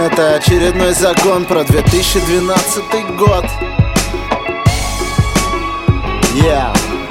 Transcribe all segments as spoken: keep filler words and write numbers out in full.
Это очередной закон про две тысячи двенадцатый год. Yeah.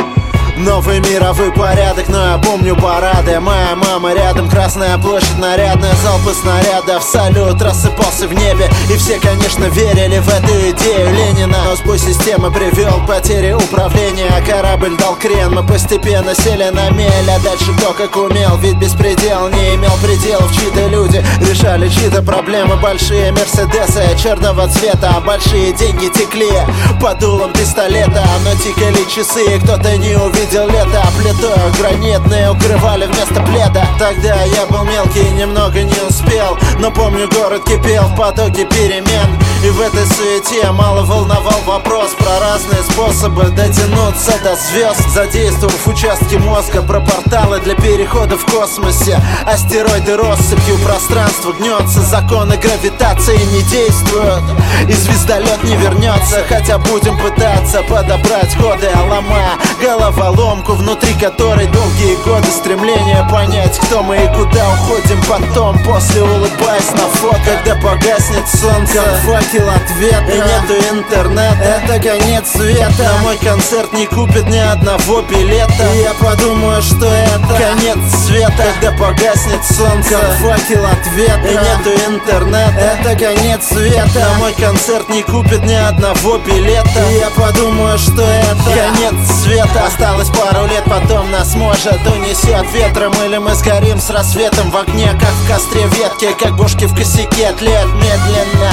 Новый мировой порядок, но я помню парады. Моя мама рядом, Красная площадь нарядная, залпы снарядов, салют рассыпался в небе. И все, конечно, верили в эту идею Ленина. Но сбой системы привел к потере управления. Корабль дал крен, мы постепенно сели на мель. А дальше кто как умел, ведь беспредел не имел пределов. Чьи-то люди решали чьи-то проблемы. Большие мерседесы черного цвета, а большие деньги текли по дулам пистолета. Но тикали часы, и кто-то не увидел лето, а плитой гранитные укрывали вместо пледа. Тогда я был мелкий и немного не успел, но помню, город кипел в потоке перемен. И в этой суете мало волновал вопрос про разные способы дотянуться до звезд, задействовав участки мозга про порталы для перехода в космосе. Астероиды россыпью пространство гнется, законы гравитации не действуют, и звездолет не вернется. Хотя будем пытаться подобрать ходы, ломая головоломку, внутри которой долгие годы стремления понять, кто мы и куда уходим потом. После улыбаясь на фото, когда погаснет солнце, как факел ответа, и нету интернета, это конец света. На мой концерт не купит ни одного билета, и я подумаю, что это конец света. Когда погаснет солнце, как факел ответа, и нету интернета, это конец света. На мой концерт не купит ни одного билета, и я подумаю, что это конец света. Осталось пару лет, потом нас может унесет ветром, или мы сгорим с рассветом в огне, как в костре ветки, как бошки в косяке тлеют медленно.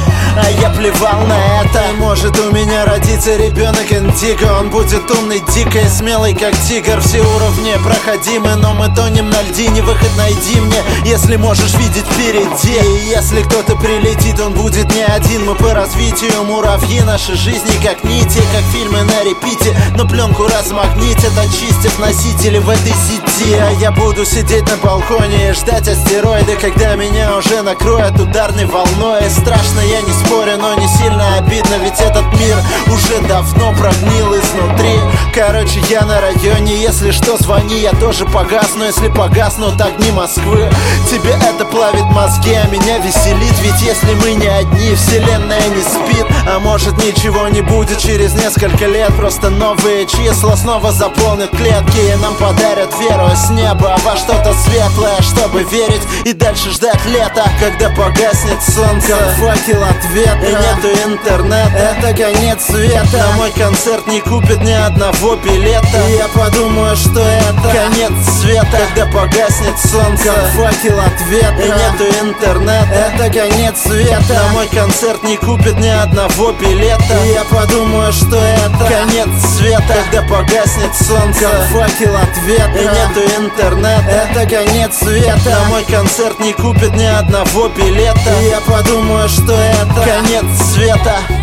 А я плевал на это. И может у меня родится ребенок индиго. Он будет умный, дикий, смелый, как тигр. Все уровни проходимы, но мы тонем на льдине. Выход найди мне, если можешь видеть впереди. И если кто-то прилетит, он будет не один. Мы по развитию муравьи, наши жизни как нити, как фильмы на репите. Но пленку размагнитят, очистив носители в этой сети. А я буду сидеть на балконе и ждать астероиды, когда меня уже накроют ударной волной. Страшно, я не спорю, но не сильно обидно, ведь этот мир уже давно прогнил изнутри. Короче, я на районе, если что, звони, я тоже погасну. Если погаснут огни Москвы, тебе это плавит мозги, а меня веселит. Ведь если мы не одни, вселенная не спит. А может, ничего не будет через несколько лет, просто новые числа снова заполнят клетки, и нам подарят веру с неба во что-то светлое, чтобы верить и дальше ждать лета. Когда погаснет солнце, как факел ответа, и нету интернета, это конец света. На мой концерт не купит ни одного билета, и я подумаю, что это конец света. Когда погаснет солнце, как факел ответа, и нету интернета, это конец света. На мой концерт не купит ни одного билета, и я подумаю, что это конец света. Когда погаснет солнце, как факел ответа, и нету интернета, это конец света. На мой концерт не купит ни одного билета, и я подумаю, что это конец света.